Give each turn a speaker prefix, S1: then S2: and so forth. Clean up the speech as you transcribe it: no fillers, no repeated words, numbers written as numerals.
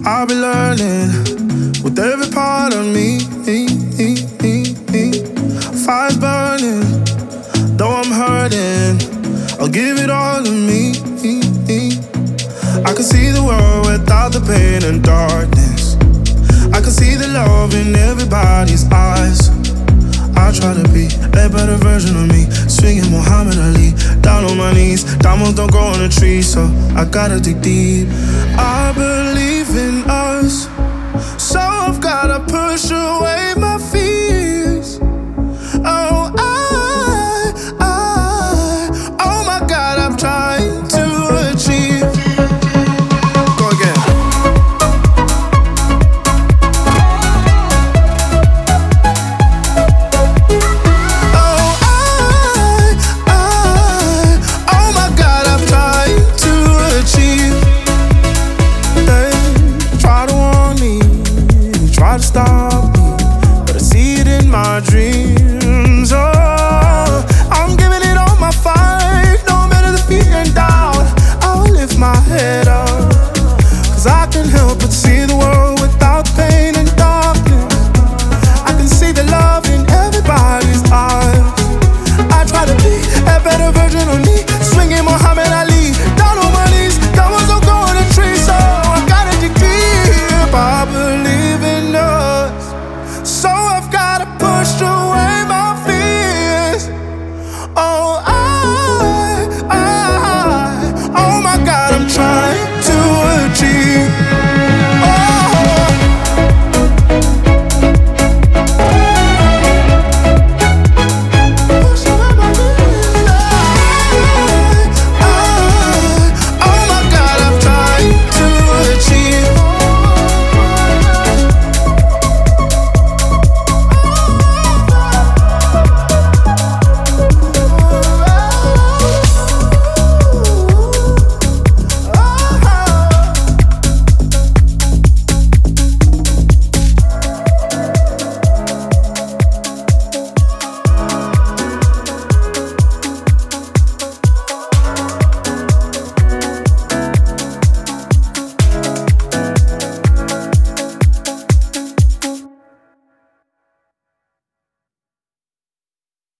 S1: I'll be learning with every part of me. Fire's burning, though I'm hurting, I'll give it all of me. I can see the world without the pain and darkness. I can see the love in everybody's eyes. I try to be a better version of me, swinging Muhammad Ali, down on my knees. Diamonds don't grow on a tree, so I gotta dig deep. I believe in us, so I've gotta push away